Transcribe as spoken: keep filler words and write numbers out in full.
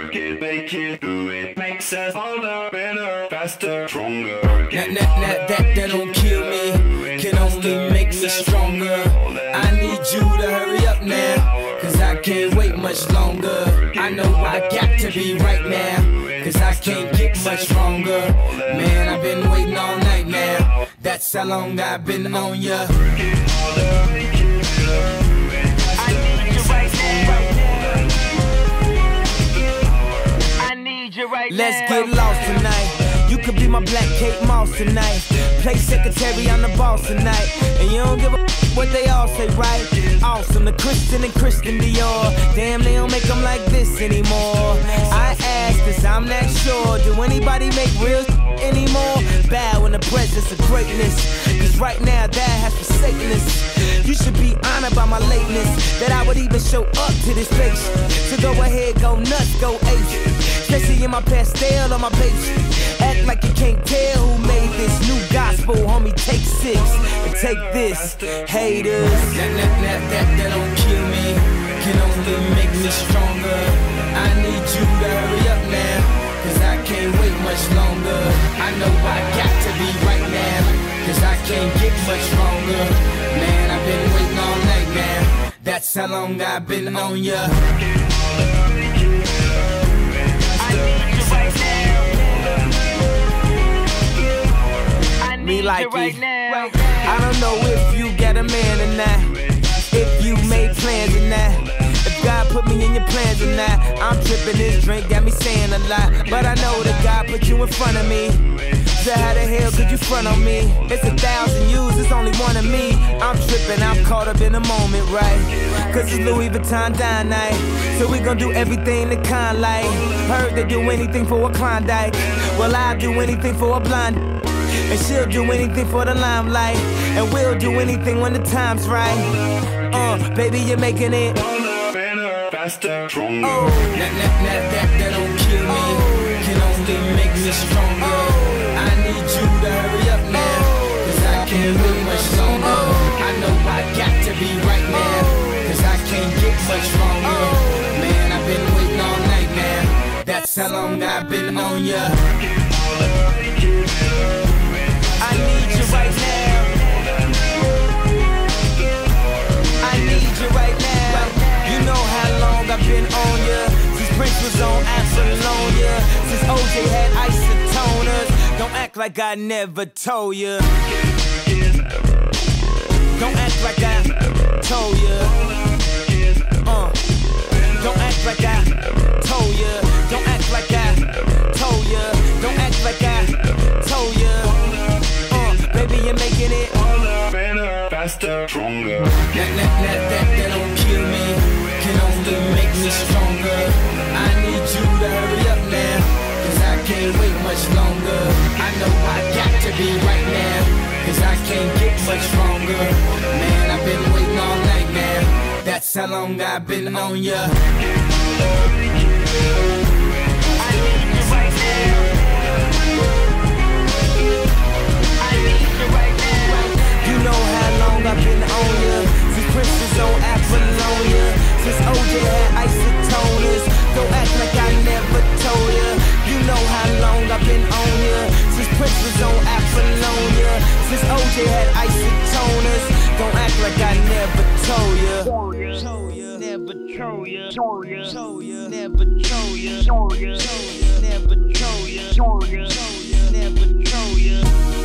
Work it, make it, do it. Makes us harder, better, faster, stronger. That, that, that, that, that don't kill me, can only make me stronger. I need you to hurry up now, cause I can't wait much longer. I know I got to be right now, cause I can't get much stronger. Man, I've been waiting all night now, that's how long I've been on ya. Right Let's now. get lost tonight. You could be my black Kate Moss tonight. Play secretary, I'm the boss tonight. And you don't give a f- what they all say, right? Awesome, the Christian and Christian Dior. Damn, they don't make them like this anymore. I ask, cause I'm not sure. Do anybody make real anymore? Bow in the presence of greatness, cause right now that has forsaken us. You should be honored by my lateness, that I would even show up to this place. So go ahead, go nuts, go ape. Especially in my pastel on my page. Act like you can't tell who made this new gospel, homie. Take six and take this, haters. That, that, that, that, that don't kill me, can only make me stronger. I need you to hurry up now, cause I can't wait much longer. I know I got to be right now, cause I can't get much stronger. Man, I've been waiting all night now, that's how long I've been on ya. Me like it. Right now. I don't know if you got a man or not, if you made plans or not, if God put me in your plans or not. I'm tripping, this drink got me saying a lot, but I know that God put you in front of me. So how the hell could you front on me? It's a thousand yous, it's only one of me. I'm tripping, I'm caught up in the moment, right? Cause it's Louis Vuitton dine night, so we gon' do everything the kind like. Heard they do anything for a Klondike, well I'll do anything for a blonde. And she'll do anything for the limelight, and we'll do anything when the time's right. Uh, baby, you're making it Better, faster, stronger. Oh, that, that, that, that, that don't kill me, can only make me stronger. I need you to hurry up now, cause I can't wait much longer. I know I got to be right now, cause I can't get much stronger. Man, I've been waiting all night now, that's how long I've been on ya. I need you right now. I need you right now. You know how long I've been on ya, since Prince was on Apollonia, since O J had isotoners. Don't act like I never told ya. Don't act like I told ya. Uh. Don't act like I told ya. Don't act like I told ya. Don't act like I told ya. Baby, you're making it better, faster, stronger. That, that, that, that, that don't kill me, can only make me stronger. I need you to hurry up now, cause I can't wait much longer. I know I got to be right now, cause I can't get much stronger. Man, I've been waiting all night now, that's how long I've been on ya. I need you right now. You know how long I've been on ya, since Prince was on Apollonia, since O J had isotoners. Don't act like I never told ya. You know how long I've been on ya, since Prince was on Apollonia, since O J had isotoners. Don't act like I never told ya. Told ya, never told ya. Told ya, told ya, never told ya. Told ya, never told ya. Told ya, never told ya.